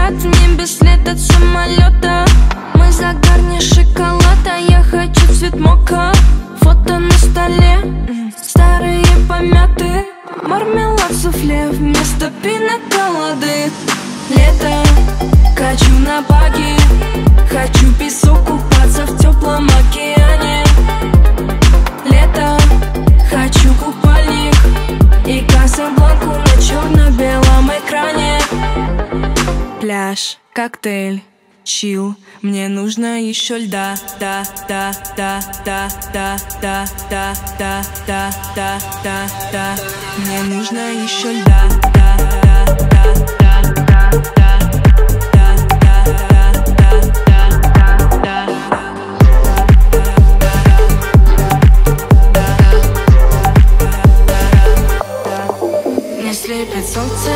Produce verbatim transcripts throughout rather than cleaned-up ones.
закат, в небе след от самолета. Мы за гарни шоколада, я хочу цвет мока. Фото на столе, старые помяты. Мармелад суфле вместо пинаколады. Лето, качу на баги. Хочу песок, купаться в теплом океане. Лето, хочу купальник и Касабланку на черно-белом экране. Пляж, коктейль, чил, мне нужно еще льда. Да, да, да, да, да, да, да, да, да, да, да, да. Мне нужно еще льда. Да, да, да, да, да, да. Слепит солнце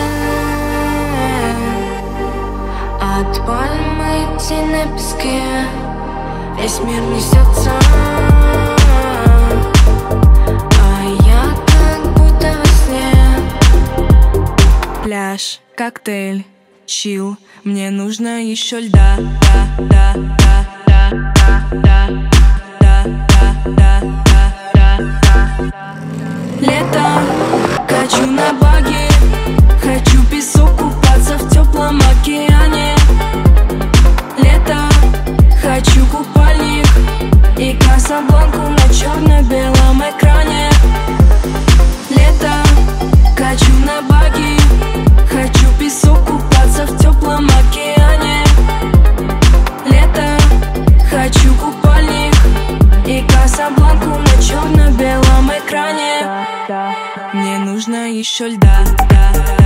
от пальмы, тень на песке. Весь мир несется, а я как будто во сне. Пляж, коктейль, чил, мне нужно еще льда. Да, да, да, да, да, да, да, да, да, да. Лето, качу на баги. Хочу песок, купаться в теплом океане. Лето, хочу купальник и Касабланку на черно-белом экране. Лето, качу на баги. Хочу песок, купаться в теплом океане. Лето, хочу купальник и Касабланку на черно-белом экране. Мне нужно еще льда.